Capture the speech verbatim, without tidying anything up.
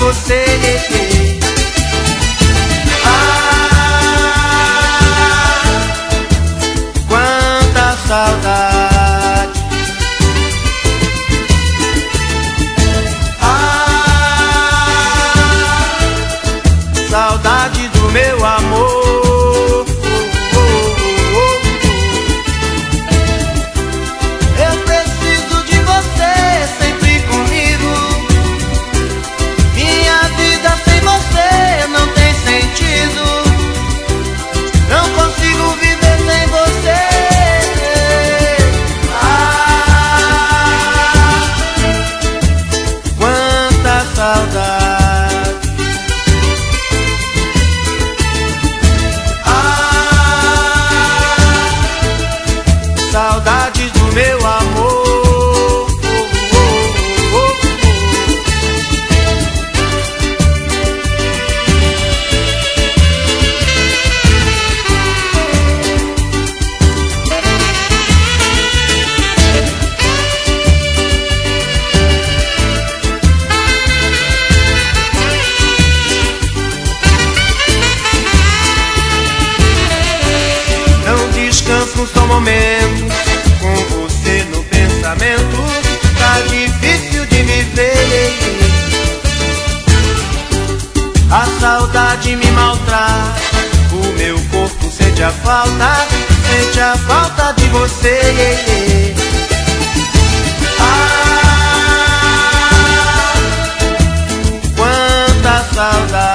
você. Saudade, ah, saudade do meu amor. Eu preciso de você sempre comigo. Minha vida sem você não tem sentido. Não consigo viver sem você. Saudade, ah, saudade do meu amor. Um só momento com você no pensamento, tá difícil de me ver. A saudade me maltrata, o meu corpo sente a falta, sente a falta de você. Ah, quanta saudade.